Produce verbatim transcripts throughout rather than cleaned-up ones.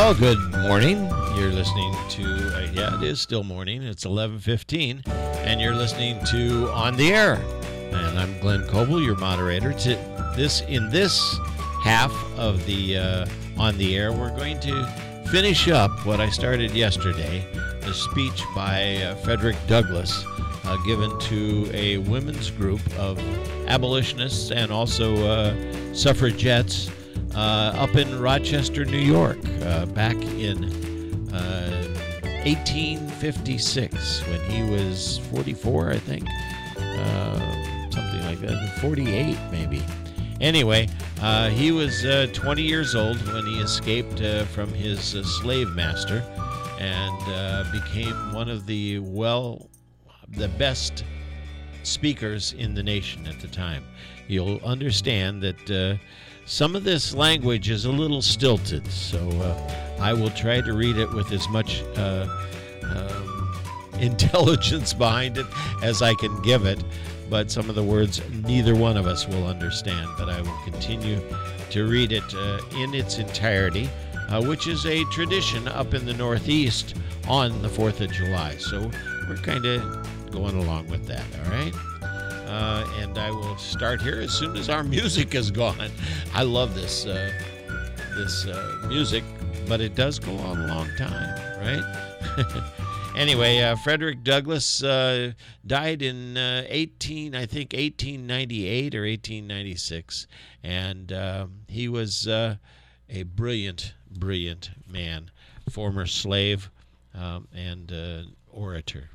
Well, good morning. You're listening to, uh, yeah, it is still morning. It's eleven fifteen, and you're listening to On the Air. And I'm Glenn Coble, your moderator. To this In this half of the uh, On the Air, we're going to finish up what I started yesterday, the speech by uh, Frederick Douglass, uh, given to a women's group of abolitionists and also uh, suffragettes uh, up in Rochester, New York, uh, back in uh, eighteen fifty-six, when he was forty-four, I think, uh, something like that, forty-eight maybe. Anyway, uh, he was uh, twenty years old when he escaped uh, from his uh, slave master and uh, became one of the, well, the best speakers in the nation at the time. You'll understand that uh, some of this language is a little stilted, so uh, I will try to read it with as much uh, um, intelligence behind it as I can give it. But some of the words neither one of us will understand. But I will continue to read it uh, in its entirety, uh, which is a tradition up in the Northeast on the fourth of July. So we're kind of going along with that, all right? Uh, and I will start here as soon as our music is gone. I love this, uh, this uh, music, but it does go on a long time, right? Anyway, uh, Frederick Douglass uh, died in uh, eighteen, I think, eighteen ninety-eight or eighteen ninety-six, and uh, he was uh, a brilliant, brilliant man, former slave um, and uh, orator.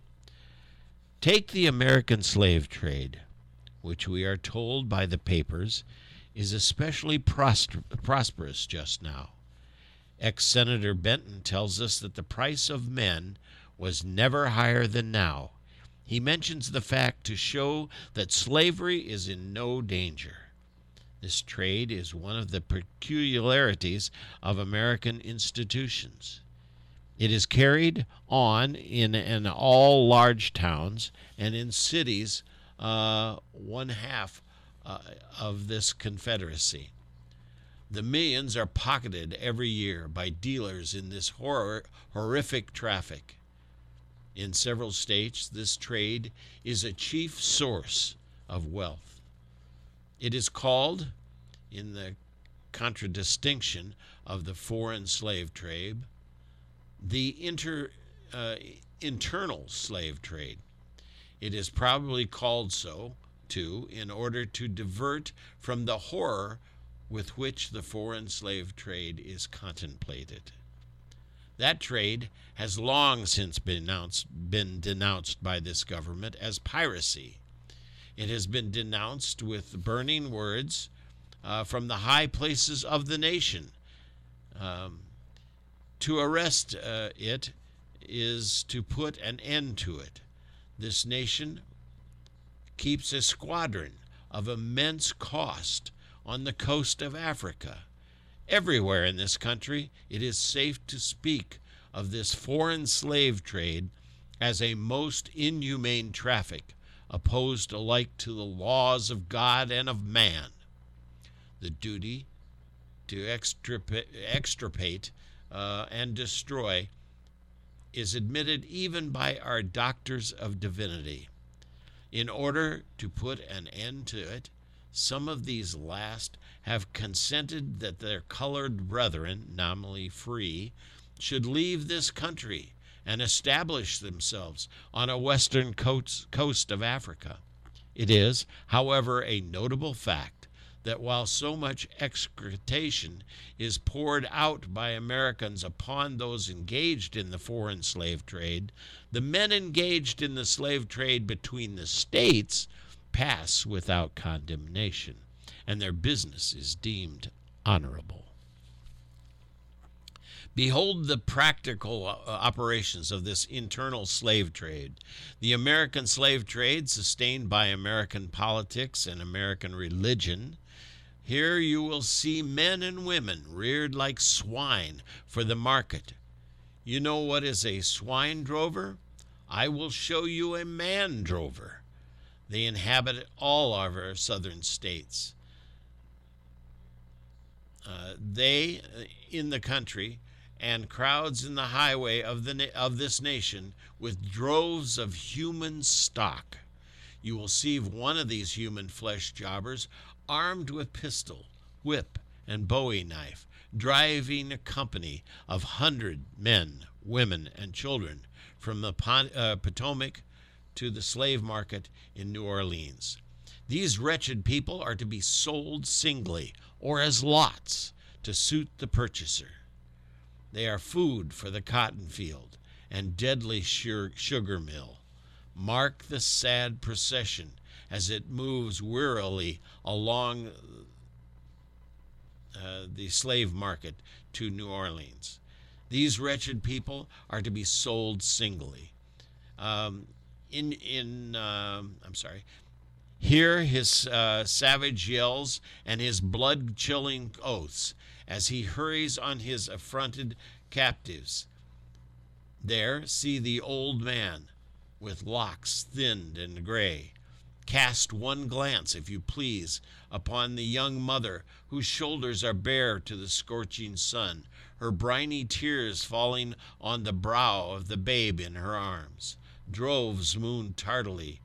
Take the American slave trade, which we are told by the papers is especially pros- prosperous just now. Ex-Senator Benton tells us that the price of men was never higher than now. He mentions the fact to show that slavery is in no danger. This trade is one of the peculiarities of American institutions. It is carried on in, in all large towns and in cities, uh, one half uh, of this confederacy. The millions are pocketed every year by dealers in this horror, horrific traffic. In several states, this trade is a chief source of wealth. It is called, in the contradistinction of the foreign slave trade, the inter, uh, internal slave trade. It is probably called so, too, in order to divert from the horror with which the foreign slave trade is contemplated. That trade has long since been denounced, been denounced by this government as piracy. It has been denounced with burning words uh, from the high places of the nation. Um, to arrest uh, it is to put an end to it. This nation keeps a squadron of immense cost on the coast of Africa. Everywhere in this country, it is safe to speak of this foreign slave trade as a most inhumane traffic, opposed alike to the laws of God and of man. The duty to extirpate, extirpate uh, and destroy is admitted even by our doctors of divinity. In order to put an end to it, some of these last have consented that their colored brethren, nominally free, should leave this country and establish themselves on a western coast, coast of Africa. It is, however, a notable fact that while so much execration is poured out by Americans upon those engaged in the foreign slave trade, the men engaged in the slave trade between the states pass without condemnation, and their business is deemed honorable. Behold the practical uh, operations of this internal slave trade. The American slave trade, sustained by American politics and American religion. Here you will see men and women reared like swine for the market. You know what is a swine drover? I will show you a man drover. They inhabit all of our southern states. Uh, they, in the country, and crowds in the highway of the na- of this nation with droves of human stock. You will see one of these human flesh jobbers armed with pistol, whip, and bowie knife, driving a company of hundred men, women, and children from the Pon- uh, Potomac to the slave market in New Orleans. These wretched people are to be sold singly or as lots to suit the purchaser. They are food for the cotton field and deadly sugar mill. Mark the sad procession as it moves wearily along uh, the slave market to New Orleans. These wretched people are to be sold singly. Um, in in um, I'm sorry. Hear his uh, savage yells and his blood-chilling oaths as he hurries on his affronted captives. There see the old man, with locks thinned and gray. Cast one glance, if you please, upon the young mother whose shoulders are bare to the scorching sun, her briny tears falling on the brow of the babe in her arms. Droves moon tardily.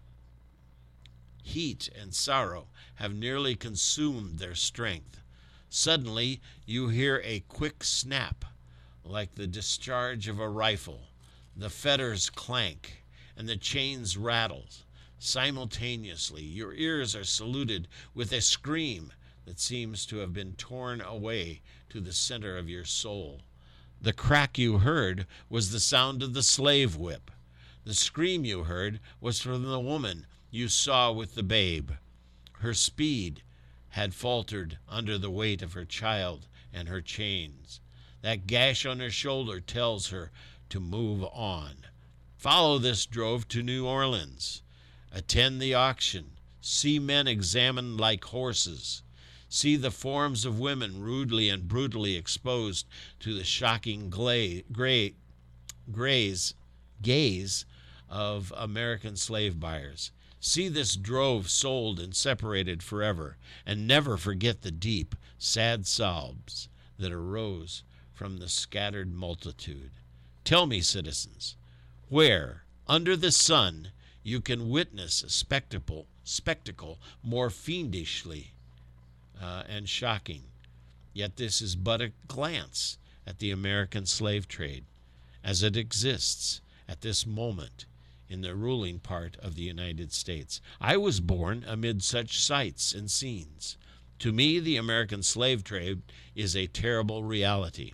Heat and sorrow have nearly consumed their strength. Suddenly you hear a quick snap, like the discharge of a rifle. The fetters clank, and the chains rattle. Simultaneously, your ears are saluted with a scream that seems to have been torn away to the center of your soul. The crack you heard was the sound of the slave whip. The scream you heard was from the woman you saw with the babe. Her speed had faltered under the weight of her child and her chains. That gash on her shoulder tells her to move on. Follow this drove to New Orleans. Attend the auction. See men examined like horses. See the forms of women rudely and brutally exposed to the shocking gla- gray, graze, gaze of American slave buyers. See this drove sold and separated forever, and never forget the deep, sad sobs that arose from the scattered multitude. Tell me, citizens, where, under the sun, you can witness a spectacle, spectacle more fiendishly uh, and shocking. Yet this is but a glance at the American slave trade as it exists at this moment in the ruling part of the United States. I was born amid such sights and scenes. To me, the American slave trade is a terrible reality.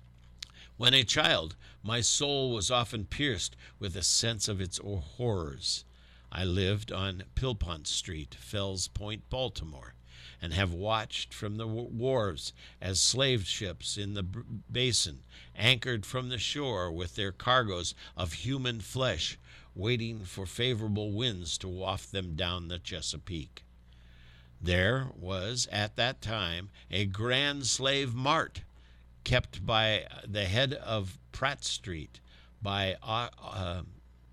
When a child, my soul was often pierced with a sense of its horrors. I lived on Pilpont Street, Fells Point, Baltimore, and have watched from the wharves as slave ships in the basin anchored from the shore with their cargoes of human flesh, waiting for favorable winds to waft them down the Chesapeake. There was at that time a grand slave mart kept by the head of Pratt Street by uh, uh,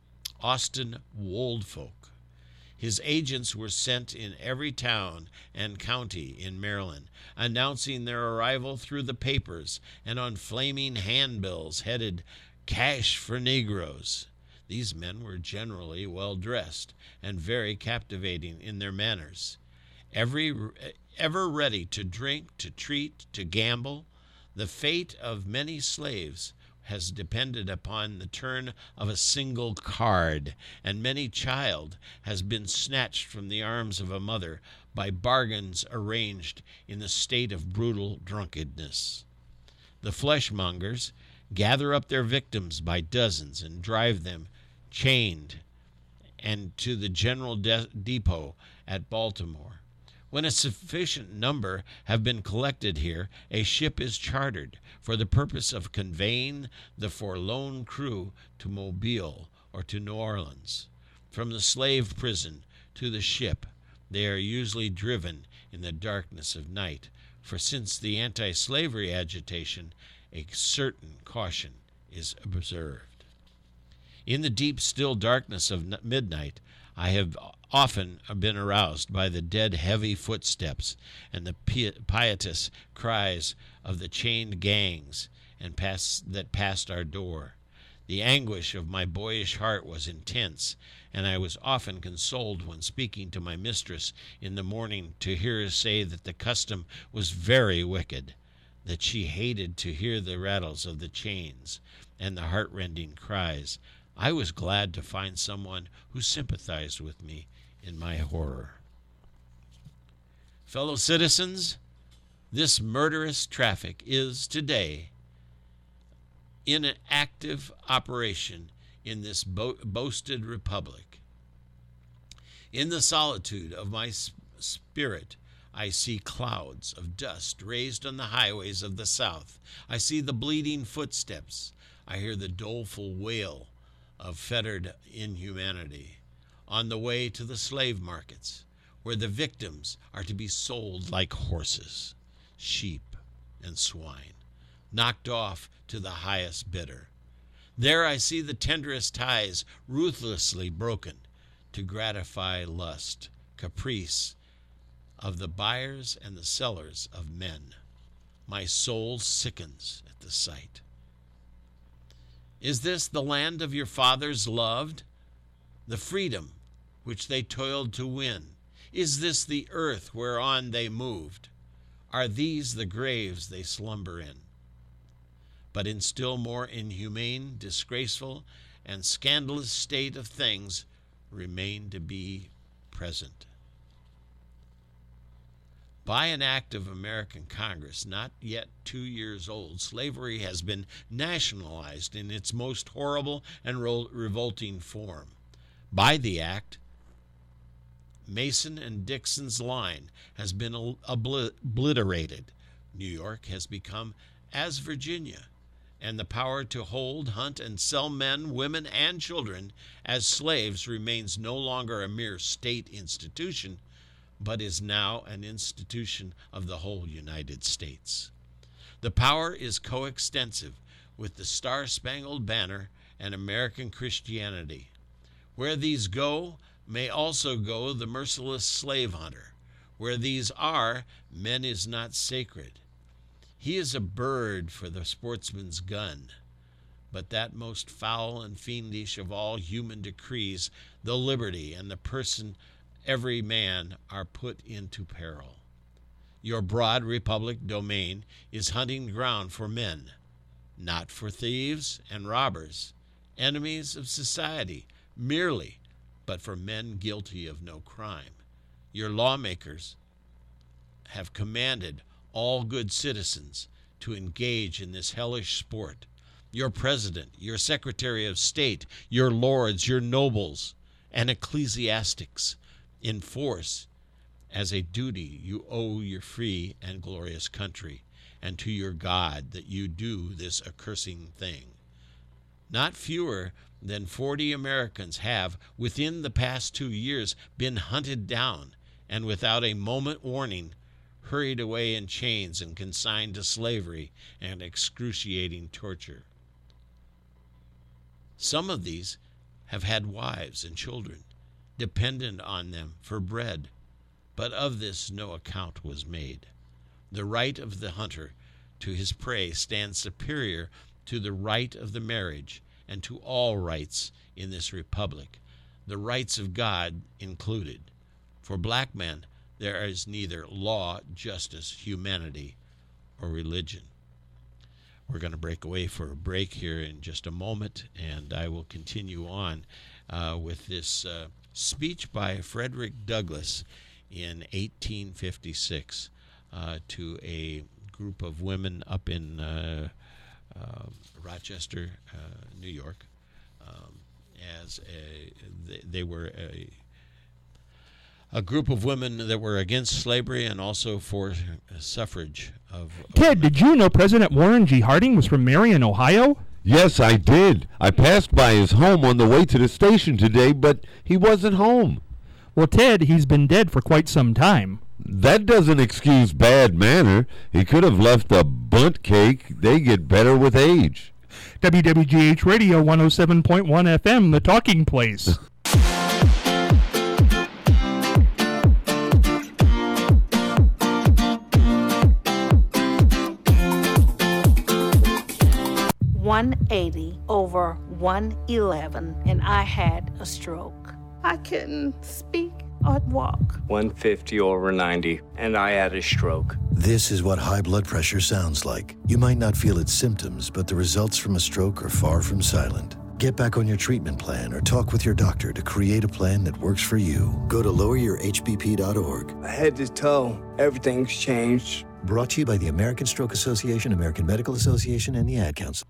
Austin Woldfolk. His agents were sent in every town and county in Maryland, announcing their arrival through the papers and on flaming handbills headed "Cash for Negroes." These men were generally well dressed and very captivating in their manners. Every, ever ready to drink, to treat, to gamble, the fate of many slaves has depended upon the turn of a single card, and many child has been snatched from the arms of a mother by bargains arranged in the state of brutal drunkenness. The fleshmongers gather up their victims by dozens and drive them chained and to the general de- depot at Baltimore. When a sufficient number have been collected here, a ship is chartered for the purpose of conveying the forlorn crew to Mobile or to New Orleans. From the slave prison to the ship, they are usually driven in the darkness of night, for since the anti-slavery agitation, a certain caution is observed. In the deep, still darkness of midnight, I have often been aroused by the dead, heavy footsteps and the piteous cries of the chained gangs and pass, that passed our door. The anguish of my boyish heart was intense, and I was often consoled when speaking to my mistress in the morning to hear her say that the custom was very wicked, that she hated to hear the rattles of the chains and the heart-rending cries. I was glad to find someone who sympathized with me in my horror. Fellow citizens, this murderous traffic is today in an active operation in this bo- boasted republic. In the solitude of my spirit, I see clouds of dust raised on the highways of the South. I see the bleeding footsteps. I hear the doleful wail of fettered inhumanity on the way to the slave markets, where the victims are to be sold like horses, sheep, and swine, knocked off to the highest bidder. There I see the tenderest ties ruthlessly broken to gratify lust, caprice of the buyers and the sellers of men. My soul sickens at the sight. Is this the land of your fathers loved, the freedom which they toiled to win? Is this the earth whereon they moved? Are these the graves they slumber in? But in still more inhumane, disgraceful, and scandalous state of things remain to be present. By an act of American Congress not yet two years old, slavery has been nationalized in its most horrible and revolting form. By the act, Mason and Dixon's line has been obliterated. New York has become as Virginia, and the power to hold, hunt, and sell men, women, and children as slaves remains no longer a mere state institution, but is now an institution of the whole United States. The power is coextensive with the Star-Spangled Banner and American Christianity. Where these go, may also go the merciless slave hunter. Where these are, man is not sacred. He is a bird for the sportsman's gun. But that most foul and fiendish of all human decrees, the liberty and the person every man are put into peril. Your broad republic domain is hunting ground for men, not for thieves and robbers, enemies of society, merely, but for men guilty of no crime. Your lawmakers have commanded all good citizens to engage in this hellish sport. Your president, your secretary of state, your lords, your nobles, and ecclesiastics enforce as a duty you owe your free and glorious country and to your God that you do this accursing thing. Not fewer than forty Americans have, within the past two years, been hunted down and without a moment warning hurried away in chains and consigned to slavery and excruciating torture. Some of these have had wives and children dependent on them for bread, but of this no account was made. The right of the hunter to his prey stands superior to the right of the marriage and to all rights in this republic, the rights of God included. For black men, there is neither law, justice, humanity, or religion. We're going to break away for a break here in just a moment, and I will continue on uh, with this uh, speech by Frederick Douglass in eighteen fifty-six uh, to a group of women up in uh, uh, Rochester, uh, New York, um, as a, they, they were a a group of women that were against slavery and also for suffrage of... Ted, did you know President Warren G. Harding was from Marion, Ohio? Yes, I did. I passed by his home on the way to the station today, but he wasn't home. Well, Ted, he's been dead for quite some time. That doesn't excuse bad manner. He could have left a bunt cake. They get better with age. W W G H Radio one oh seven point one F M, the talking place. one eighty over one eleven, and I had a stroke. I couldn't speak or walk. one fifty over ninety, and I had a stroke. This is what high blood pressure sounds like. You might not feel its symptoms, but the results from a stroke are far from silent. Get back on your treatment plan or talk with your doctor to create a plan that works for you. Go to lower your h b p dot org. Head to toe, everything's changed. Brought to you by the American Stroke Association, American Medical Association, and the Ad Council.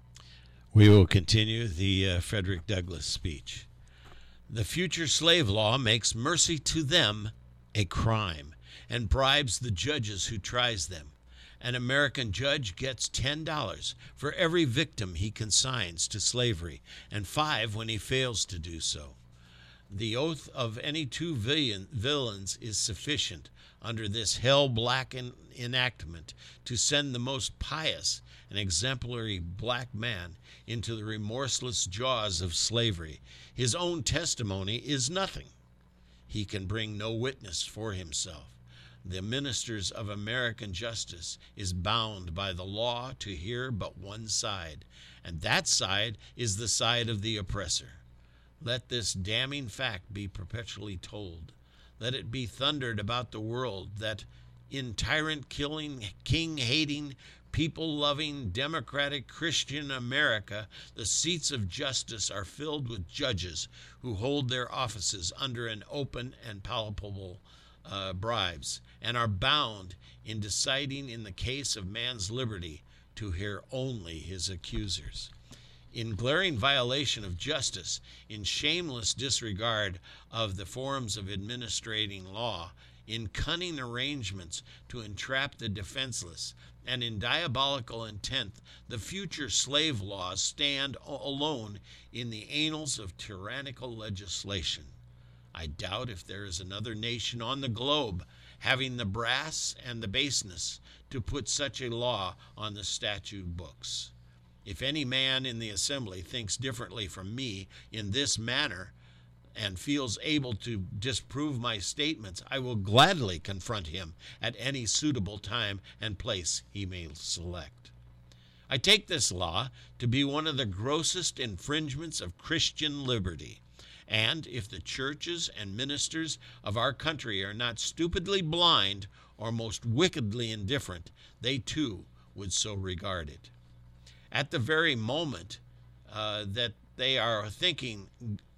We will continue the uh, Frederick Douglass speech. The future slave law makes mercy to them a crime and bribes the judges who tries them. An American judge gets ten dollars for every victim he consigns to slavery, and five when he fails to do so. The oath of any two villain, villains is sufficient under this hell-black en- enactment to send the most pious and exemplary black man into the remorseless jaws of slavery. His own testimony is nothing. He can bring no witness for himself. The ministers of American justice is bound by the law to hear but one side, and that side is the side of the oppressor. Let this damning fact be perpetually told. Let it be thundered about the world that in tyrant-killing, king-hating, people-loving, democratic Christian America, the seats of justice are filled with judges who hold their offices under an open and palpable uh, bribes, and are bound in deciding in the case of man's liberty to hear only his accusers. In glaring violation of justice, in shameless disregard of the forms of administrating law, in cunning arrangements to entrap the defenseless, and in diabolical intent, the future slave laws stand alone in the annals of tyrannical legislation. I doubt if there is another nation on the globe having the brass and the baseness to put such a law on the statute books. If any man in the assembly thinks differently from me in this manner and feels able to disprove my statements, I will gladly confront him at any suitable time and place he may select. I take this law to be one of the grossest infringements of Christian liberty. And if the churches and ministers of our country are not stupidly blind or most wickedly indifferent, they too would so regard it. At the very moment uh, that they are thinking,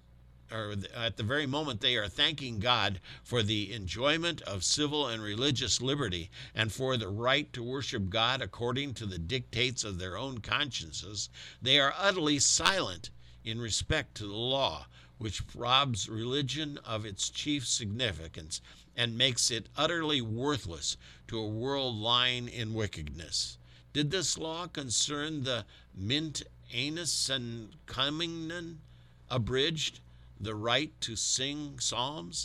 or at the very moment they are thanking God for the enjoyment of civil and religious liberty and for the right to worship God according to the dictates of their own consciences, they are utterly silent in respect to the law, which robs religion of its chief significance and makes it utterly worthless to a world lying in wickedness. Did this law concern the mint anus and communion abridged, the right to sing psalms,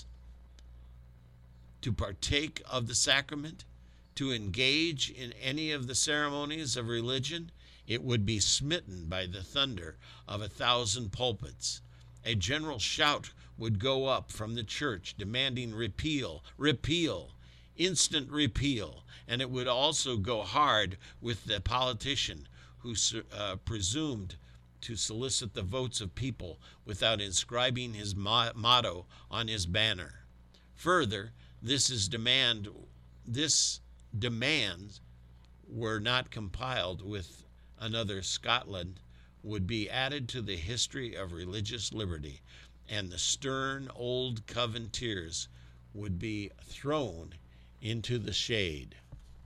to partake of the sacrament, to engage in any of the ceremonies of religion, it would be smitten by the thunder of a thousand pulpits. A general shout would go up from the church demanding repeal, repeal, instant repeal, and it would also go hard with the politician who uh, presumed to solicit the votes of people without inscribing his mo- motto on his banner. Further, this is demand, this demands were not compiled with another Scotland would be added to the history of religious liberty, and the stern old Covenanters would be thrown into the shade.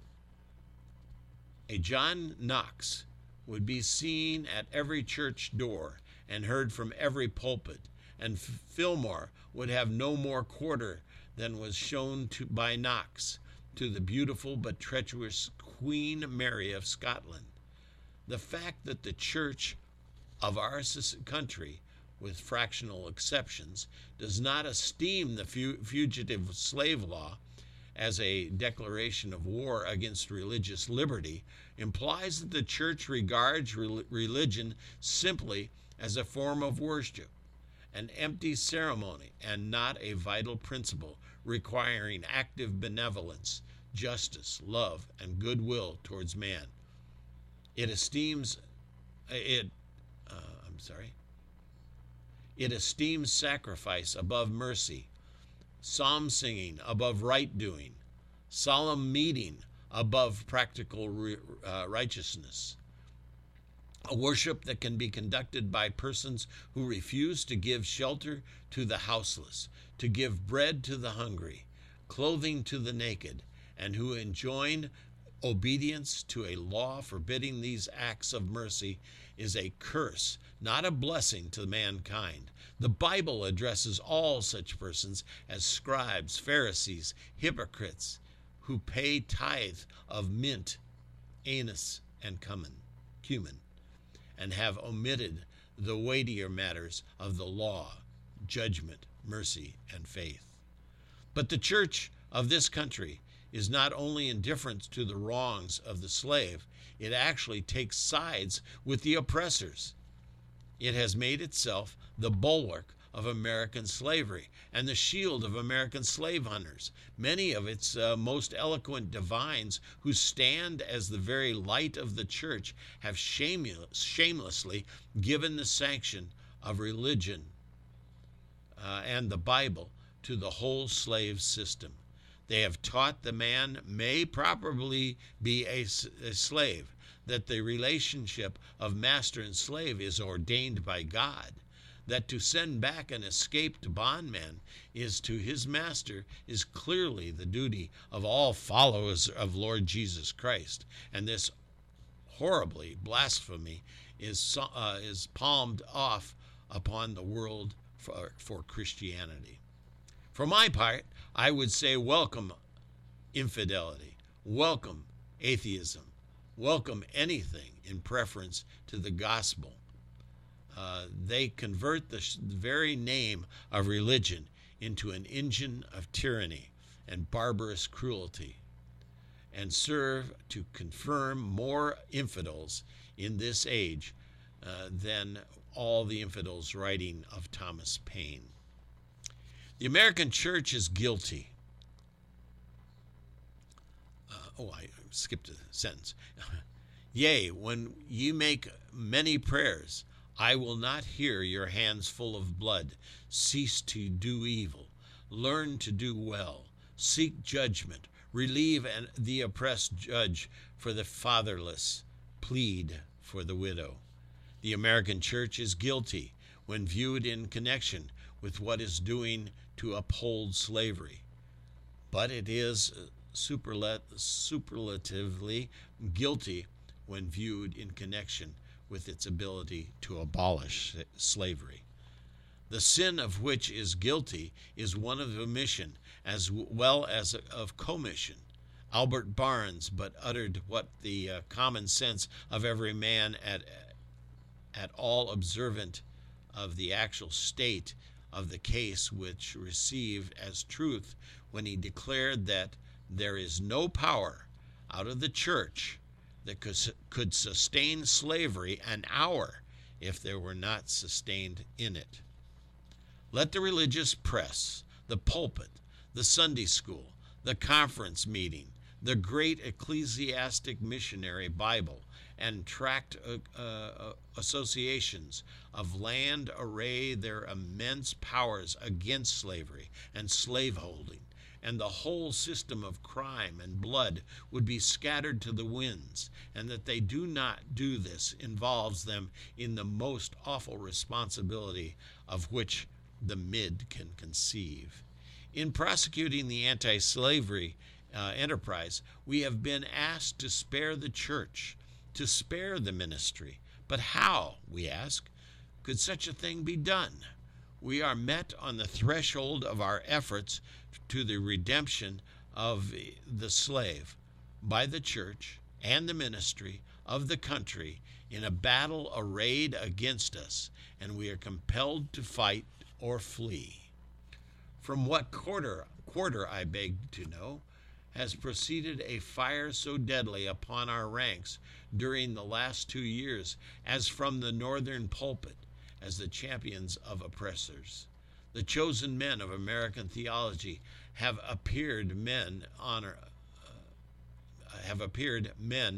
A John Knox would be seen at every church door and heard from every pulpit, and Fillmore would have no more quarter than was shown to, by Knox to the beautiful but treacherous Queen Mary of Scotland. The fact that the church of our country, with fractional exceptions, does not esteem the fugitive slave law as a declaration of war against religious liberty implies that the church regards re- religion simply as a form of worship, an empty ceremony, and not a vital principle requiring active benevolence, justice, love, and goodwill towards man. It esteems it uh, I'm sorry. It esteems sacrifice above mercy, psalm singing above right doing, solemn meeting above practical re, uh, righteousness, a worship that can be conducted by persons who refuse to give shelter to the houseless, to give bread to the hungry, clothing to the naked, and who enjoin obedience to a law forbidding these acts of mercy is a curse, not a blessing to mankind. The Bible addresses all such persons as scribes, Pharisees, hypocrites, who pay tithe of mint, anise, and cumin, cumin, and have omitted the weightier matters of the law, judgment, mercy, and faith. But the church of this country is not only indifferent to the wrongs of the slave, it actually takes sides with the oppressors. It has made itself the bulwark of American slavery and the shield of American slave hunters. Many of its uh, most eloquent divines, who stand as the very light of the church, have shameless, shamelessly given the sanction of religion uh, and the Bible to the whole slave system. They have taught the man may properly be a, a slave, that the relationship of master and slave is ordained by God, that to send back an escaped bondman is to his master is clearly the duty of all followers of Lord Jesus Christ. And this horribly blasphemy is uh, is palmed off upon the world for, for Christianity. For my part, I would say welcome infidelity, welcome atheism, welcome anything in preference to the gospel. Uh, they convert the, sh- the very name of religion into an engine of tyranny and barbarous cruelty, and serve to confirm more infidels in this age uh, than all the infidels writing of Thomas Paine. The American church is guilty. Uh, oh, I skipped a sentence. Yea, when ye make many prayers, I will not hear your hands full of blood. Cease to do evil. Learn to do well. Seek judgment. Relieve and the oppressed, judge for the fatherless. Plead for the widow. The American church is guilty when viewed in connection with what is doing to uphold slavery. But it is superlat- superlatively guilty when viewed in connection with its ability to abolish slavery. The sin of which is guilty is one of omission as well as of commission. Albert Barnes but uttered what the uh, common sense of every man at, at all observant of the actual state of the case which received as truth when he declared that there is no power out of the church that could, could sustain slavery an hour if there were not sustained in it. Let the religious press, the pulpit, the Sunday school, the conference meeting, the great ecclesiastic missionary Bible, and tract uh, uh, associations of land array their immense powers against slavery and slaveholding, and the whole system of crime and blood would be scattered to the winds, and that they do not do this involves them in the most awful responsibility of which the mid can conceive. In prosecuting the anti-slavery uh, enterprise, we have been asked to spare the church, to spare the ministry. But how, we ask, could such a thing be done? We are met on the threshold of our efforts to the redemption of the slave by the church and the ministry of the country in a battle arrayed against us, and we are compelled to fight or flee. From what quarter, quarter, I beg to know, has proceeded a fire so deadly upon our ranks during the last two years as from the northern pulpit, as the champions of oppressors, the chosen men of American theology, have appeared men honor, uh, have appeared men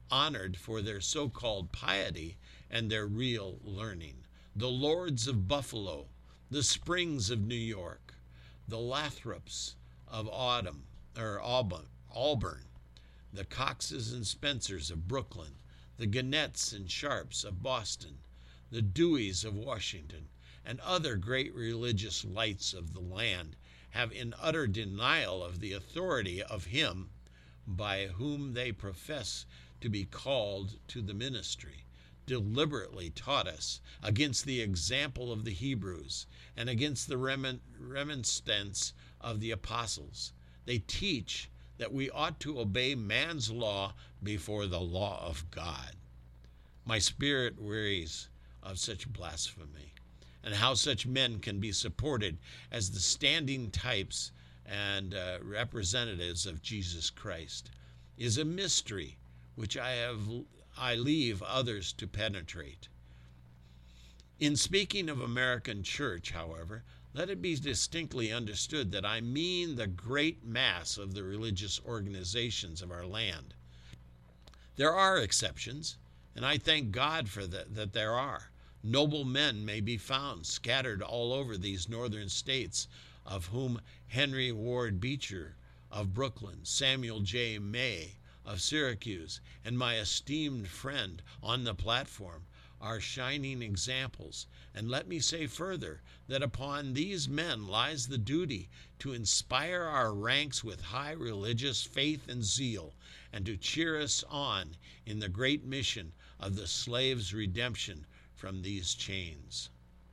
honored for their so-called piety and their real learning. The Lords of Buffalo, the Springs of New York, the Lathrops of Autumn, or Auburn, Auburn, the Coxes and Spencers of Brooklyn, the Ganetts and Sharps of Boston, the Deweys of Washington, and other great religious lights of the land have, in utter denial of the authority of him by whom they profess to be called to the ministry, deliberately taught us against the example of the Hebrews and against the remin- remonstrance of the apostles. They teach that we ought to obey man's law before the law of God. My spirit wearies of such blasphemy, and how such men can be supported as the standing types and uh, representatives of Jesus Christ is a mystery which I have I leave others to penetrate. In speaking of American church, however, let it be distinctly understood that I mean the great mass of the religious organizations of our land. There are exceptions, and I thank God for that, that there are. Noble men may be found scattered all over these northern states, of whom Henry Ward Beecher of Brooklyn, Samuel J. May of Syracuse, and my esteemed friend on the platform are shining examples. And let me say further that upon these men lies the duty to inspire our ranks with high religious faith and zeal, and to cheer us on in the great mission of the slave's redemption from these chains.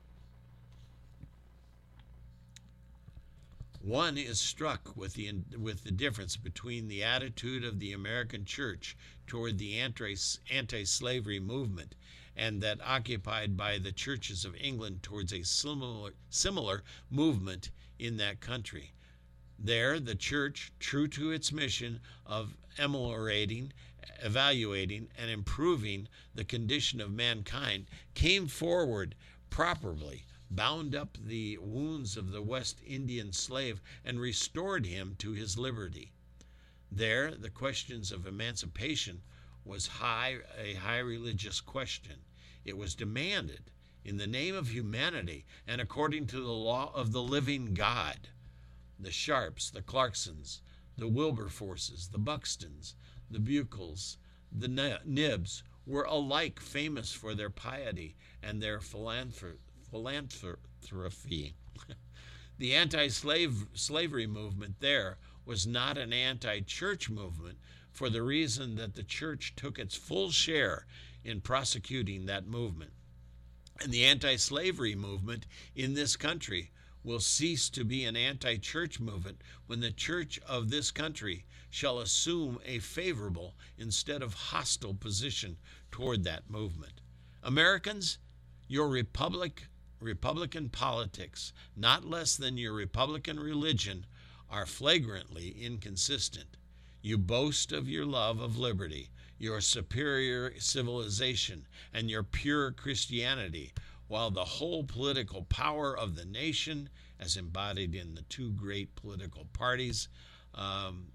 One is struck with the with the difference between the attitude of the American church toward the anti, anti-slavery movement and that occupied by the churches of England towards a similar, similar movement in that country. There, the church, true to its mission of ameliorating, evaluating, and improving the condition of mankind, came forward properly, bound up the wounds of the West Indian slave, and restored him to his liberty. There, the questions of emancipation was high, a high religious question. It was demanded in the name of humanity and according to the law of the living God. The Sharps, the Clarksons, the Wilberforces, the Buxtons, the Bucles, the Nibbs were alike famous for their piety and their philanthropy. philanthropy. The anti-slave slavery movement there was not an anti-church movement, for the reason that the church took its full share in prosecuting that movement. And the anti-slavery movement in this country will cease to be an anti-church movement when the church of this country shall assume a favorable instead of hostile position toward that movement. Americans, your republic, Republican politics, not less than your Republican religion, are flagrantly inconsistent. You boast of your love of liberty, your superior civilization, and your pure Christianity, while the whole political power of the nation, as embodied in the two great political parties, um,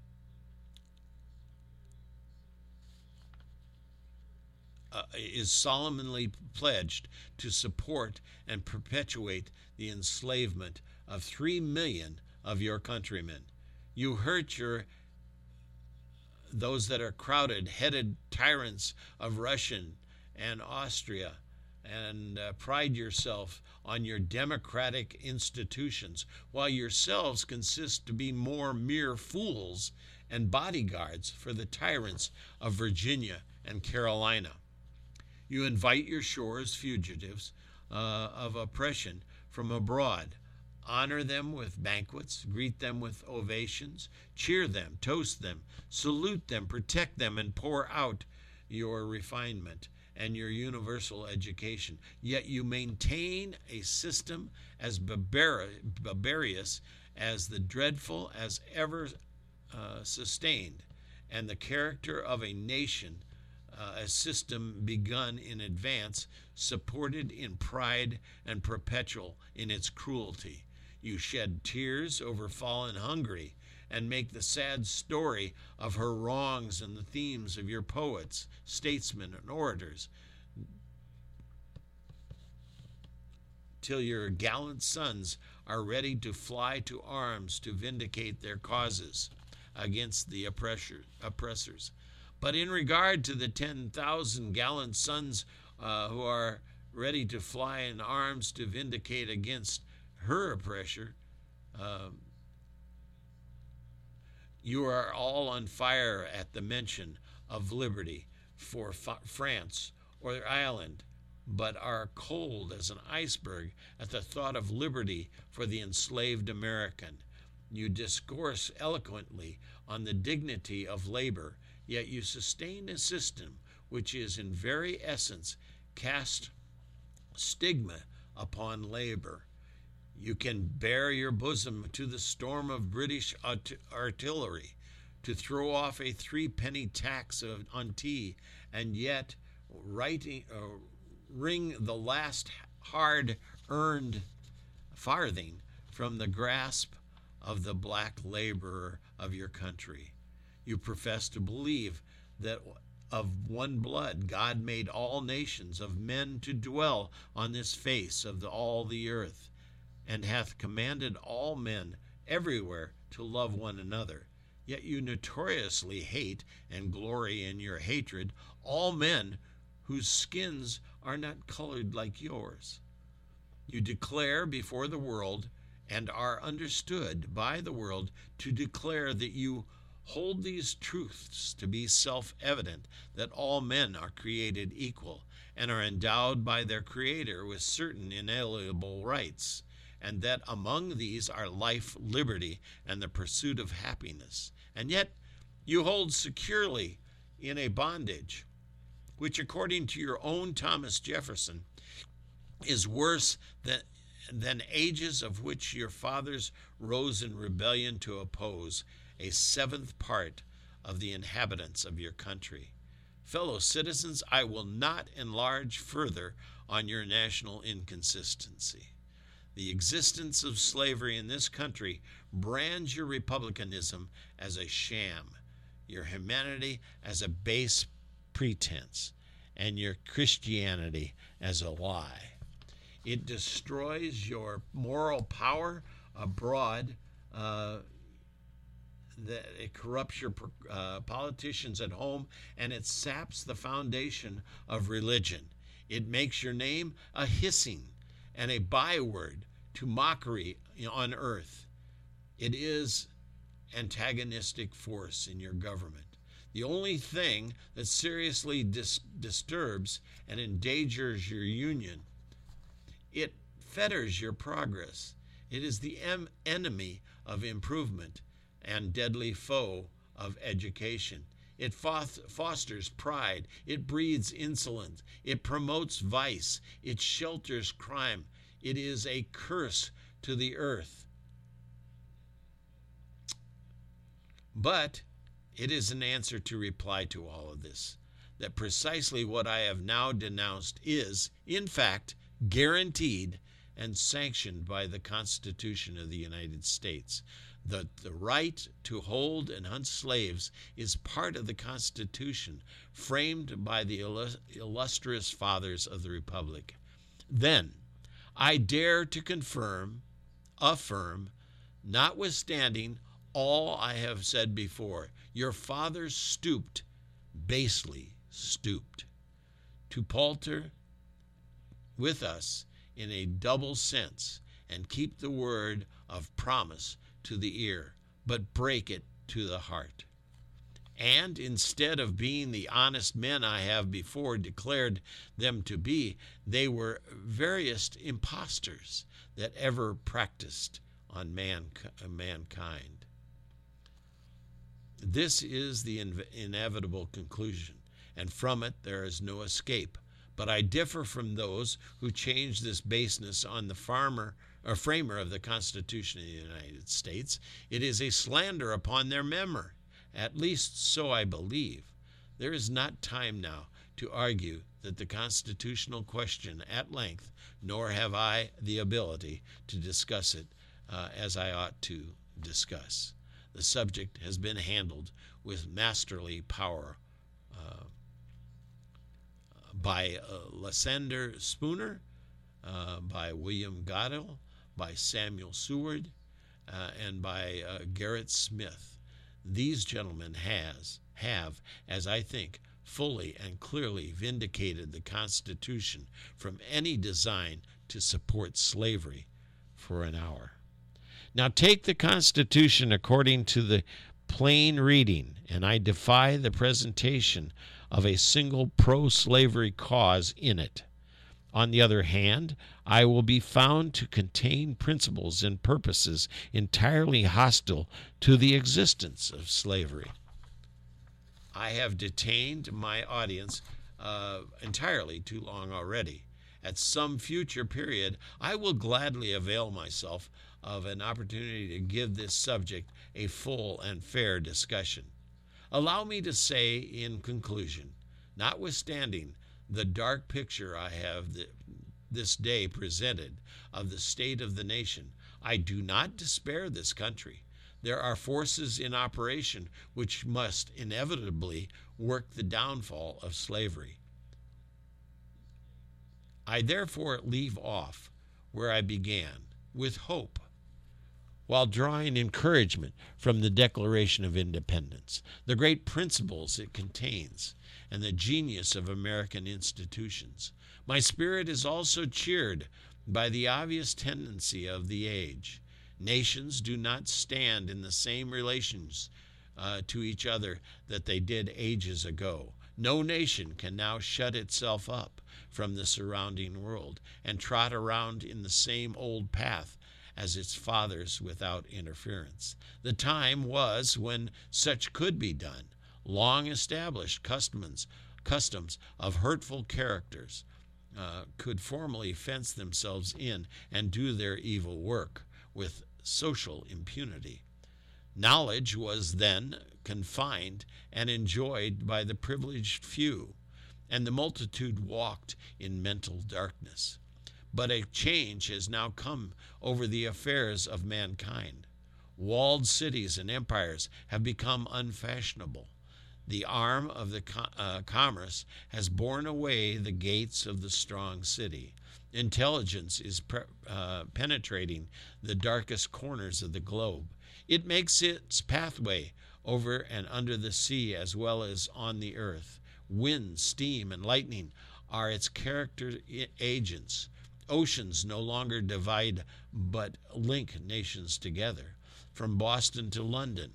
uh, is solemnly pledged to support and perpetuate the enslavement of three million of your countrymen. You hurt your those that are crowded, headed tyrants of Russian and Austria, and uh, pride yourself on your democratic institutions, while yourselves consist to be more mere fools and bodyguards for the tyrants of Virginia and Carolina. You invite your shores fugitives uh, of oppression from abroad. Honor them with banquets, greet them with ovations, cheer them, toast them, salute them, protect them, and pour out your refinement and your universal education. Yet you maintain a system as barbar- barbarous as the dreadful as ever uh, sustained, and the character of a nation, uh, a system begun in advance, supported in pride, and perpetual in its cruelty. You shed tears over fallen Hungary and make the sad story of her wrongs and the themes of your poets, statesmen, and orators, till your gallant sons are ready to fly to arms to vindicate their causes against the oppressor, oppressors. But in regard to the ten thousand gallant sons uh, who are ready to fly in arms to vindicate against her oppressor, um, you are all on fire at the mention of liberty for F- France or Ireland, but are cold as an iceberg at the thought of liberty for the enslaved American. You discourse eloquently on the dignity of labor, yet you sustain a system which is in very essence cast stigma upon labor. You can bare your bosom to the storm of British art- artillery, to throw off a three-penny tax of, on tea, and yet writing, uh, wring the last hard-earned farthing from the grasp of the black laborer of your country. You profess to believe that of one blood God made all nations of men to dwell on this face of the, all the earth, and hath commanded all men everywhere to love one another. Yet you notoriously hate and glory in your hatred all men whose skins are not colored like yours. You declare before the world, and are understood by the world to declare, that you hold these truths to be self-evident, that all men are created equal and are endowed by their Creator with certain inalienable rights, and that among these are life, liberty, and the pursuit of happiness. And yet you hold securely in a bondage which, according to your own Thomas Jefferson, is worse than, than ages of which your fathers rose in rebellion to oppose a seventh part of the inhabitants of your country. Fellow citizens, I will not enlarge further on your national inconsistency. The existence of slavery in this country brands your republicanism as a sham, your humanity as a base pretense, and your Christianity as a lie. It destroys your moral power abroad. Uh, that it corrupts your uh, politicians at home, and it saps the foundation of religion. It makes your name a hissing and a byword to mockery on earth. It is antagonistic force in your government. The only thing that seriously dis- disturbs and endangers your union, it fetters your progress. It is the em- enemy of improvement and deadly foe of education. It fosters pride. It breeds insolence. It promotes vice. It shelters crime. It is a curse to the earth. But it is an answer to reply to all of this, that precisely what I have now denounced is, in fact, guaranteed and sanctioned by the Constitution of the United States. The, the right to hold and hunt slaves is part of the Constitution framed by the illustrious fathers of the Republic. Then, I dare to confirm, affirm, notwithstanding all I have said before, your fathers stooped, basely stooped, to palter with us in a double sense, and keep the word of promise to the ear, but break it to the heart. And instead of being the honest men I have before declared them to be, they were veriest impostors that ever practiced on man, mankind. This is the inv- inevitable conclusion, and from it there is no escape. But I differ from those who change this baseness on the farmer or framer of the Constitution of the United States. It is a slander upon their memory. At least so I believe. There is not time now to argue that the constitutional question at length, nor have I the ability to discuss it uh, as I ought to discuss. The subject has been handled with masterly power uh, by uh, Lysander Spooner, uh, by William Goodell, by Samuel Seward, uh, and by uh, Garrett Smith. These gentlemen has have, as I think, fully and clearly vindicated the Constitution from any design to support slavery for an hour. Now take the Constitution according to the plain reading, and I defy the presentation of a single pro-slavery cause in it. On the other hand, I will be found to contain principles and purposes entirely hostile to the existence of slavery. I have detained my audience uh, entirely too long already. At some future period, I will gladly avail myself of an opportunity to give this subject a full and fair discussion. Allow me to say in conclusion, notwithstanding the dark picture I have th- this day presented of the state of the nation, I do not despair this country. There are forces in operation which must inevitably work the downfall of slavery. I therefore leave off where I began, with hope, while drawing encouragement from the Declaration of Independence, the great principles it contains, and the genius of American institutions. My spirit is also cheered by the obvious tendency of the age. Nations do not stand in the same relations uh, to each other that they did ages ago. No nation can now shut itself up from the surrounding world and trot around in the same old path as its fathers without interference. The time was when such could be done. Long established customs, customs of hurtful characters uh, could formally fence themselves in and do their evil work with social impunity. Knowledge was then confined and enjoyed by the privileged few, and the multitude walked in mental darkness. But a change has now come over the affairs of mankind. Walled cities and empires have become unfashionable. The arm of the co- uh, commerce has borne away the gates of the strong city. Intelligence is pre- uh, penetrating the darkest corners of the globe. It makes its pathway over and under the sea as well as on the earth. Wind, steam, and lightning are its character agents. Oceans no longer divide but link nations together. From Boston to London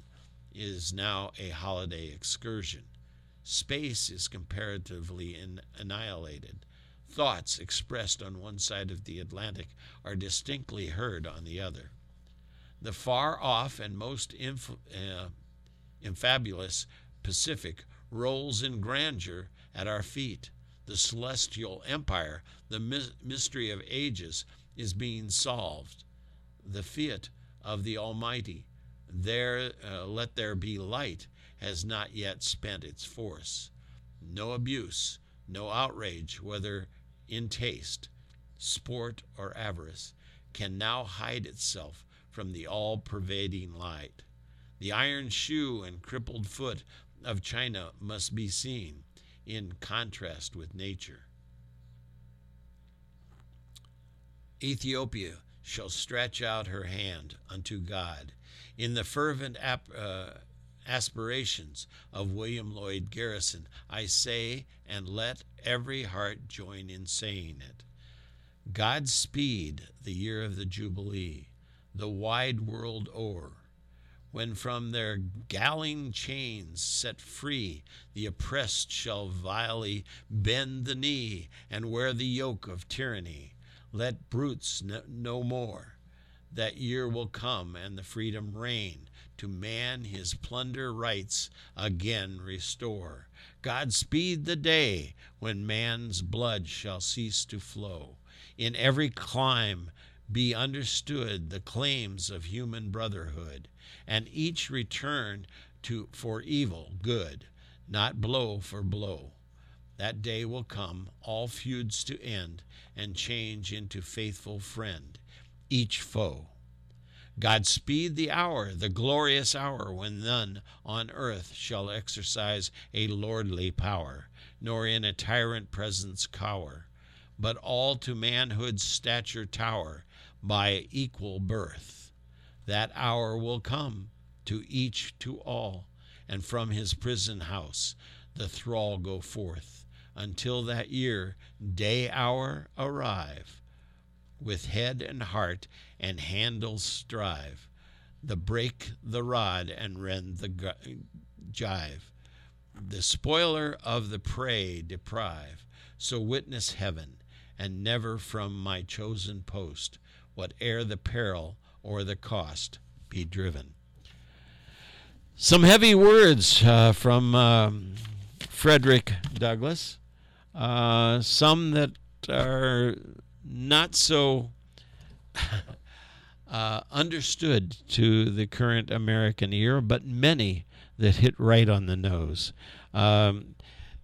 is now a holiday excursion. Space is comparatively in- annihilated. Thoughts expressed on one side of the Atlantic are distinctly heard on the other. The far-off and most inf- uh, infabulous Pacific rolls in grandeur at our feet. The celestial empire, the my- mystery of ages, is being solved. The fiat of the Almighty, there uh, let there be light, has not yet spent its force. No abuse, no outrage, whether in taste, sport, or avarice, can now hide itself from the all-pervading light. The iron shoe and crippled foot of China must be seen in contrast with nature. Ethiopia shall stretch out her hand unto God. In the fervent ap- uh, aspirations of William Lloyd Garrison, I say, and let every heart join in saying it, God speed the year of the Jubilee, the wide world o'er, when from their galling chains set free, the oppressed shall vilely bend the knee and wear the yoke of tyranny. Let brutes no, no more. That year will come and the freedom reign, to man his plunder rights again restore. God speed the day when man's blood shall cease to flow. In every clime be understood the claims of human brotherhood, and each return to for evil good, not blow for blow. That day will come, all feuds to end, and change into faithful friend each foe. God speed the hour, the glorious hour, when none on earth shall exercise a lordly power, nor in a tyrant presence cower, but all to manhood's stature tower by equal birth. That hour will come, to each to all, and from his prison house the thrall go forth, until that year, day hour arrive. With head and heart and handles strive, the break the rod and rend the jive, the spoiler of the prey deprive. So witness heaven, and never from my chosen post, whate'er the peril or the cost, be driven. Some heavy words uh, from um, Frederick Douglass, uh, some that are not so uh, understood to the current American ear, but many that hit right on the nose. Um,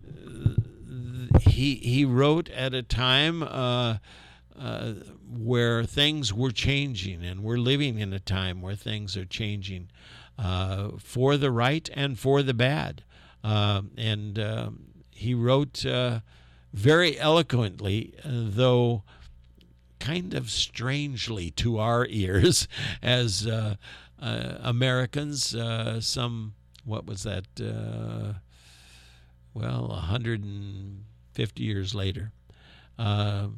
he he wrote at a time uh, uh, where things were changing, and we're living in a time where things are changing uh, for the right and for the bad. Uh, and uh, he wrote uh, very eloquently, uh, though kind of strangely to our ears as uh, uh, Americans. Uh, some, what was that? Uh, well, one hundred fifty years later. Uh,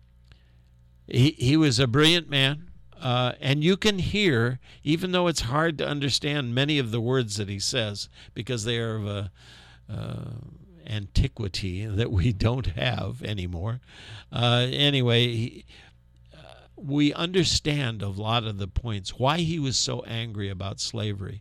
he, he was a brilliant man. Uh, and you can hear, even though it's hard to understand many of the words that he says, because they are of a uh, antiquity that we don't have anymore. Uh, anyway, he, uh, we understand a lot of the points, why he was so angry about slavery.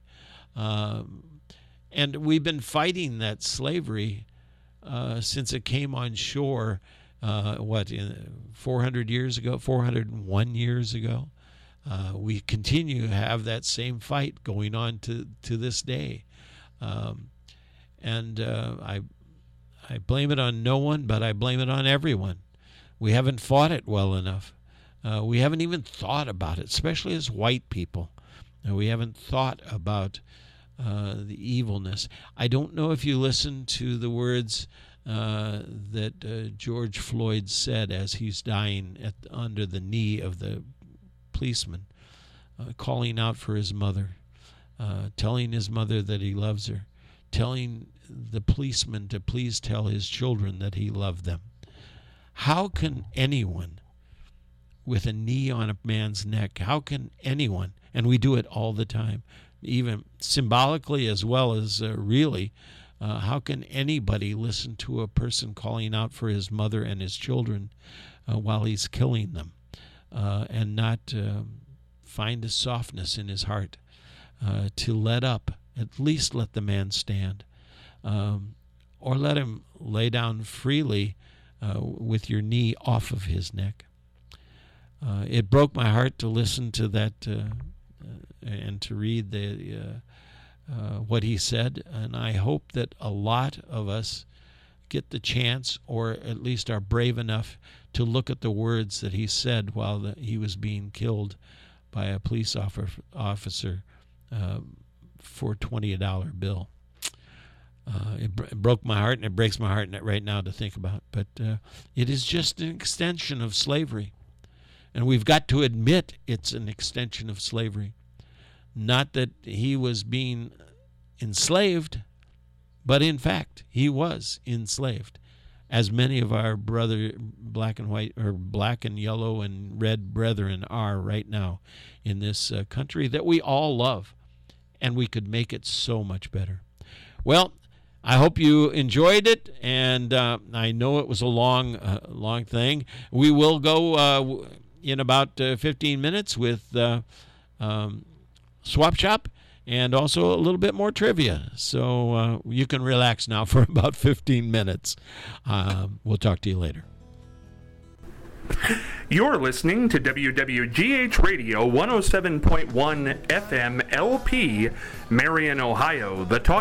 Um, and we've been fighting that slavery uh, since it came on shore, uh, what, in four hundred years ago, four hundred one years ago. Uh, we continue to have that same fight going on to, to this day. Um, and uh, I I blame it on no one, but I blame it on everyone. We haven't fought it well enough. Uh, we haven't even thought about it, especially as white people. Uh, we haven't thought about uh, the evilness. I don't know if you listened to the words uh, that uh, George Floyd said as he's dying at under the knee of the policeman, uh, calling out for his mother, uh, telling his mother that he loves her, telling the policeman to please tell his children that he loved them. How can anyone with a knee on a man's neck, how can anyone, and we do it all the time, even symbolically as well as uh, really, uh, how can anybody listen to a person calling out for his mother and his children uh, while he's killing them? Uh, and not uh, find a softness in his heart uh, to let up, at least let the man stand, um, or let him lay down freely uh, with your knee off of his neck. Uh, it broke my heart to listen to that uh, and to read the uh, uh, what he said, and I hope that a lot of us get the chance, or at least are brave enough to look at the words that he said while the, he was being killed by a police officer uh, for a twenty dollar bill. Uh, it, it broke my heart, and it breaks my heart right now to think about. But uh, it is just an extension of slavery. And we've got to admit it's an extension of slavery. Not that he was being enslaved, but in fact, he was enslaved, as many of our brother black and white, or black and yellow and red brethren are right now in this uh, country that we all love, and we could make it so much better. Well, I hope you enjoyed it, and uh, I know it was a long, uh, long thing. We will go uh, in about uh, fifteen minutes with uh, um, Swap Shop, and also a little bit more trivia. So uh, you can relax now for about fifteen minutes. Uh, we'll talk to you later. You're listening to W W G H Radio one oh seven point one F M L P, Marion, Ohio, the talk